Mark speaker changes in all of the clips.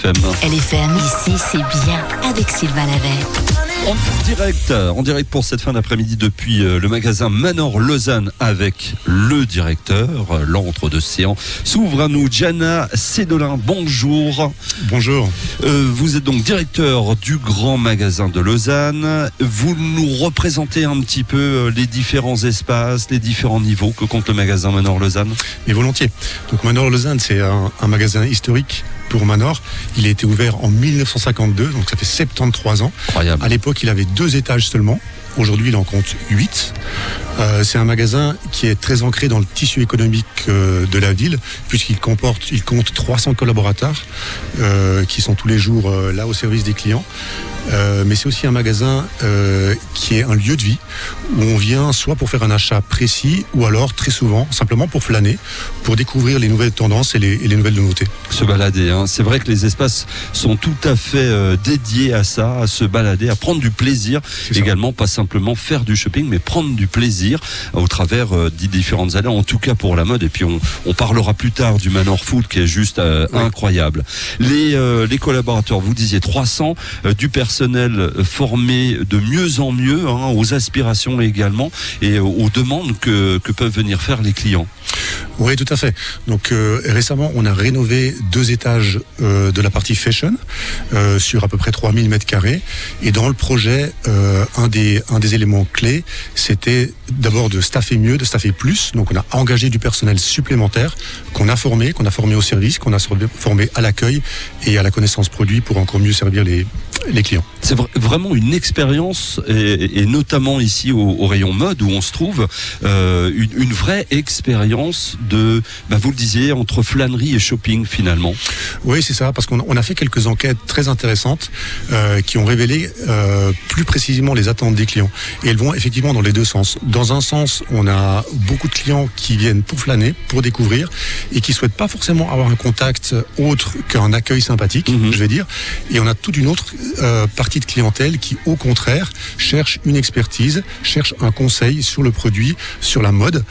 Speaker 1: LFM.
Speaker 2: LFM, ici c'est bien avec Sylvain Lavey.
Speaker 1: En direct pour cette fin d'après-midi depuis le magasin Manor Lausanne avec le directeur. L'entre-deux-séans s'ouvre à nous. Gianna Cédolin, bonjour.
Speaker 3: Bonjour.
Speaker 1: Vous êtes donc directeur du grand magasin de Lausanne. Vous nous représentez un petit peu les différents espaces, les différents niveaux que compte le magasin Manor Lausanne.
Speaker 3: Mais volontiers. Donc Manor Lausanne, c'est un magasin historique pour Manor. Il a été ouvert en 1952, donc ça fait 73 ans.
Speaker 1: Incroyable.
Speaker 3: À l'époque, il avait 2 étages seulement. Aujourd'hui, il en compte 8. C'est un magasin qui est très ancré dans le tissu économique de la ville, puisqu'il compte 300 collaborateurs qui sont tous les jours là au service des clients. Mais c'est aussi un magasin qui est un lieu de vie où on vient soit pour faire un achat précis ou alors très souvent simplement pour flâner, pour découvrir les nouvelles tendances et les nouvelles nouveautés.
Speaker 1: Se balader, hein. C'est vrai que les espaces sont tout à fait dédiés à ça, à se balader, à prendre du plaisir également, pas simplement faire du shopping mais prendre du plaisir au travers des différentes allées, en tout cas pour la mode. Et puis on parlera plus tard du Manor Food qui est juste incroyable. Les collaborateurs, vous disiez 300, du personnel formé de mieux en mieux, hein, aux aspirations également et aux demandes que peuvent venir faire les clients.
Speaker 3: Oui, tout à fait. Donc récemment, on a rénové 2 étages de la partie fashion sur à peu près 3000 m². Et dans le projet, un des éléments clés, c'était d'abord de staffer mieux, de staffer plus. Donc on a engagé du personnel supplémentaire qu'on a formé au service, qu'on a formé à l'accueil et à la connaissance produit pour encore mieux servir les clients.
Speaker 1: C'est vraiment une expérience, et notamment ici au rayon mode où on se trouve, une vraie expérience de, vous le disiez, entre flânerie et shopping finalement.
Speaker 3: Oui, c'est ça, parce qu'on a fait quelques enquêtes très intéressantes qui ont révélé plus précisément les attentes des clients. Et elles vont effectivement dans les 2 sens. Dans un sens, on a beaucoup de clients qui viennent pour flâner, pour découvrir, et qui souhaitent pas forcément avoir un contact autre qu'un accueil sympathique, je vais dire. Et on a toute une autre partie de clientèle qui, au contraire, cherche une expertise, cherche un conseil sur le produit, sur la mode.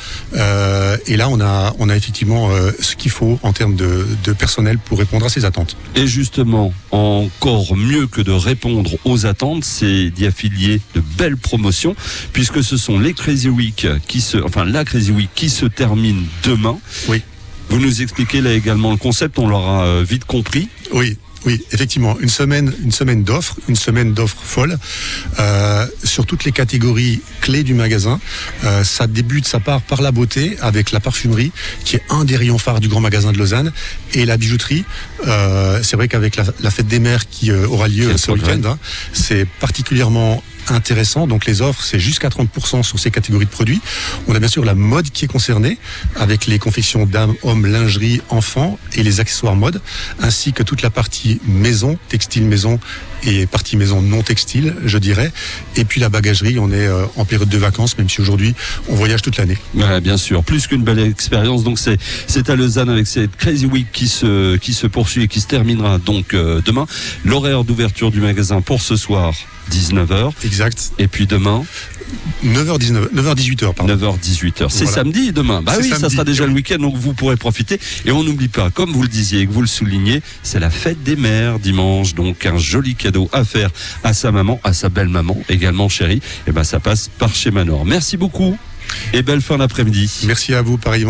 Speaker 3: Et là, on a effectivement ce qu'il faut en termes de personnel pour répondre à ces attentes.
Speaker 1: Et justement, encore mieux que de répondre aux attentes, c'est d'y affilier de belles promotions, puisque ce sont les Crazy Week la Crazy Week qui se termine demain.
Speaker 3: Oui.
Speaker 1: Vous nous expliquez là également le concept, on l'aura vite compris.
Speaker 3: Oui, effectivement, une semaine d'offres, folles sur toutes les catégories clés du magasin. Ça part par la beauté avec la parfumerie qui est un des rayons phares du grand magasin de Lausanne, et la bijouterie. C'est vrai qu'avec la fête des mères qui aura lieu ce week-end, c'est particulièrement intéressant. Donc les offres, c'est jusqu'à 30% sur ces catégories de produits. On a bien sûr la mode qui est concernée avec les confections dames, hommes, lingerie, enfants et les accessoires mode, ainsi que toute la partie maison, textile maison et partie maison non textile, je dirais. Et puis la bagagerie, on est en période de vacances, même si aujourd'hui on voyage toute l'année.
Speaker 1: Ouais, bien sûr, plus qu'une belle expérience. Donc c'est à Lausanne avec cette Crazy Week qui se poursuit et qui se terminera donc demain. L'horaire d'ouverture du magasin pour ce soir, 19h.
Speaker 3: Exact.
Speaker 1: Et puis demain
Speaker 3: 9h-18h, pardon.
Speaker 1: 9h-18h. C'est
Speaker 3: voilà.
Speaker 1: Samedi demain. Oui, samedi. Ça sera déjà le week-end, donc vous pourrez profiter. Et on n'oublie pas, comme vous le disiez et que vous le soulignez, c'est la fête des mères dimanche. Donc un joli cadeau à faire à sa maman, à sa belle-maman, également chérie. Et ça passe par chez Manor. Merci beaucoup et belle fin d'après-midi.
Speaker 3: Merci à vous, pareillement.